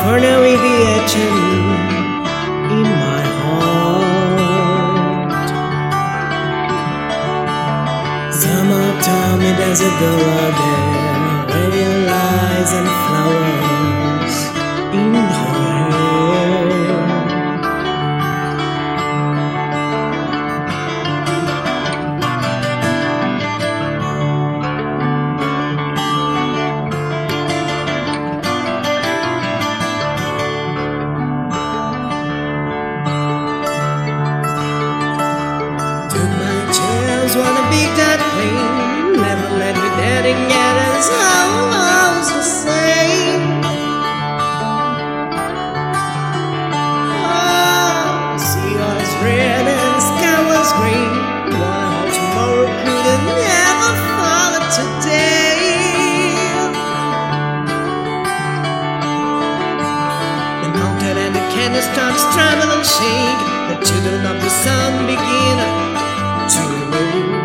corner with the etching in my heart. Summertime, it has a girl there, realize and flowers in her hair. Wanna be that pain, never let me dead again, as how I was the same. Oh, the sea was red and the sky was green. What I hope tomorrow could have never fallen today. The mountain and the canyon starts tremble and shake. The children of the sun begin to move.